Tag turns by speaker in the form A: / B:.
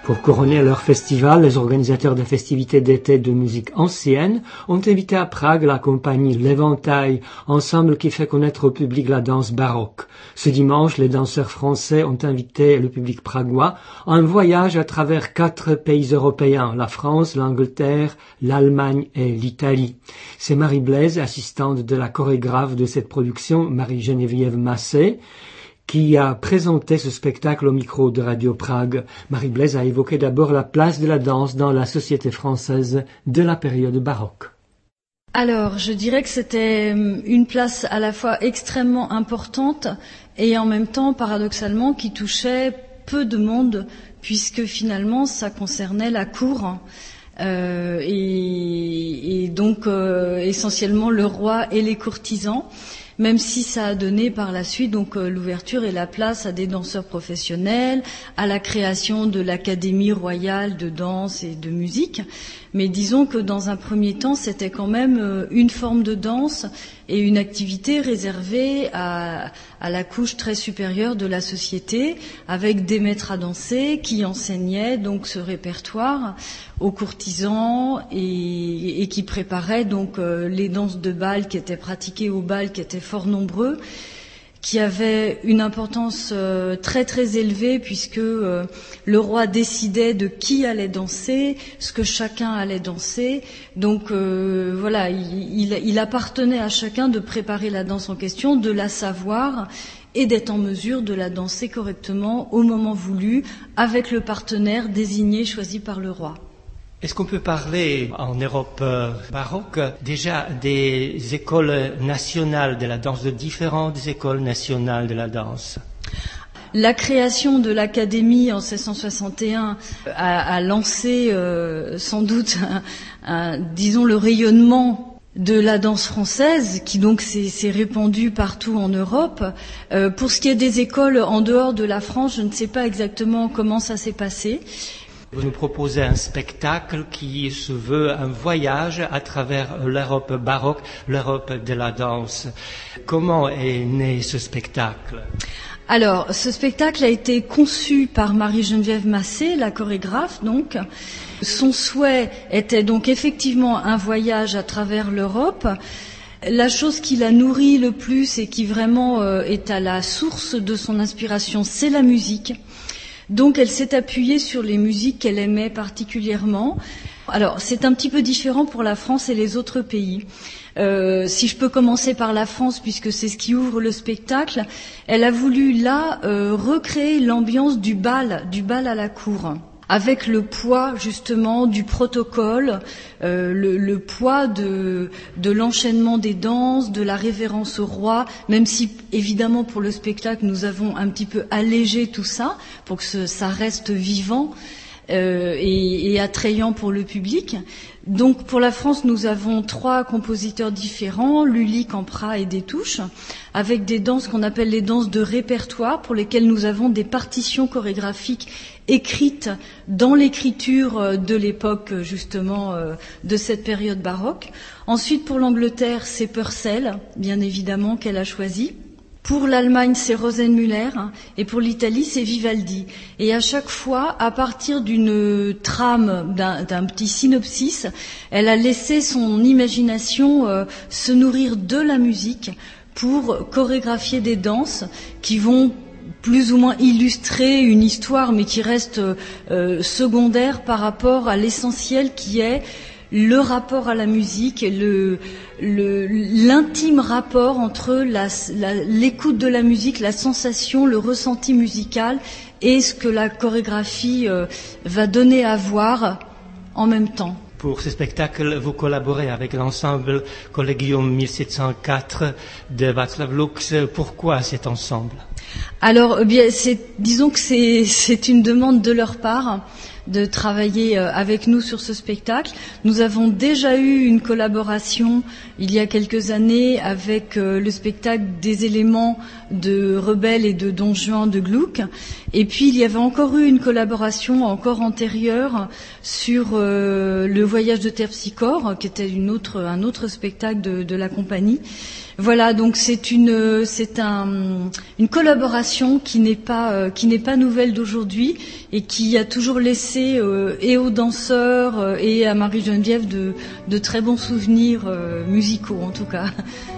A: Pour couronner leur festival, les organisateurs des festivités d'été de musique ancienne ont invité à Prague la compagnie L'Éventail, ensemble qui fait connaître au public la danse baroque. Ce dimanche, les danseurs français ont invité le public pragois à un voyage à travers 4 pays européens, la France, l'Angleterre, l'Allemagne et l'Italie. C'est Marie Blaise, assistante de la chorégraphe de cette production, Marie-Geneviève Massé, qui a présenté ce spectacle au micro de Radio Prague. Marie Blaise a évoqué d'abord la place de la danse dans la société française de la période baroque.
B: Alors, je dirais que c'était une place à la fois extrêmement importante et en même temps, paradoxalement, qui touchait peu de monde, puisque finalement, ça concernait la cour. Et donc essentiellement le roi et les courtisans, même si ça a donné par la suite donc l'ouverture et la place à des danseurs professionnels, à la création de l'Académie royale de danse et de musique. Mais disons que dans un premier temps, c'était quand même une forme de danse et une activité réservée à la couche très supérieure de la société, avec des maîtres à danser qui enseignaient donc ce répertoire aux courtisans et qui préparaient donc les danses de bal qui étaient pratiquées au bal, qui étaient fort nombreux, qui avaient une importance très très élevée, puisque le roi décidait de qui allait danser, ce que chacun allait danser. Donc voilà, il appartenait à chacun de préparer la danse en question, de la savoir et d'être en mesure de la danser correctement au moment voulu, avec le partenaire désigné, choisi par le roi.
C: Est-ce qu'on peut parler en Europe baroque déjà des écoles nationales de la danse, de différentes écoles nationales de la danse?
B: La création de l'Académie en 1661 a lancé sans doute disons le rayonnement de la danse française, qui donc s'est répandue partout en Europe. Pour ce qui est des écoles en dehors de la France, je ne sais pas exactement comment ça s'est passé.
C: Vous nous proposez un spectacle qui se veut un voyage à travers l'Europe baroque, l'Europe de la danse. Comment est né ce spectacle?
B: Alors, ce spectacle a été conçu par Marie-Geneviève Massé, la chorégraphe, donc. Son souhait était donc effectivement un voyage à travers l'Europe. La chose qui la nourrit le plus et qui vraiment est à la source de son inspiration, c'est la musique. Donc elle s'est appuyée sur les musiques qu'elle aimait particulièrement. Alors c'est un petit peu différent pour la France et les autres pays. Si je peux commencer par la France, puisque c'est ce qui ouvre le spectacle, elle a voulu là recréer l'ambiance du bal à la cour, avec le poids justement du protocole, le poids de l'enchaînement des danses, de la révérence au roi, même si évidemment pour le spectacle nous avons un petit peu allégé tout ça pour que ça reste vivant et attrayant pour le public. Donc pour la France, nous avons 3 compositeurs différents, Lully, Campra et Destouches, avec des danses qu'on appelle les danses de répertoire, pour lesquelles nous avons des partitions chorégraphiques écrites dans l'écriture de l'époque justement de cette période baroque. Ensuite pour l'Angleterre, c'est Purcell, bien évidemment, qu'elle a choisi. Pour l'Allemagne, c'est Rosenmüller, et pour l'Italie, c'est Vivaldi. Et à chaque fois, à partir d'une trame, d'un petit synopsis, elle a laissé son imagination se nourrir de la musique pour chorégraphier des danses qui vont plus ou moins illustrer une histoire, mais qui reste secondaire par rapport à l'essentiel qui est le rapport à la musique et l'intime rapport entre l'écoute de la musique, la sensation, le ressenti musical et ce que la chorégraphie va donner à voir en même temps.
C: Pour ce spectacle, vous collaborez avec l'ensemble Collegium 1704 de Václav Lux. Pourquoi cet ensemble?
B: Alors, disons que c'est une demande de leur part de travailler avec nous sur ce spectacle. Nous avons déjà eu une collaboration il y a quelques années avec le spectacle des éléments de Rebelle et de Don Juan de Gluck. Et puis il y avait encore eu une collaboration encore antérieure sur le voyage de Terpsichore, qui était un autre spectacle de la compagnie. Voilà, donc c'est une collaboration collaboration qui n'est pas nouvelle d'aujourd'hui et qui a toujours laissé et aux danseurs et à Marie-Geneviève de très bons souvenirs musicaux en tout cas.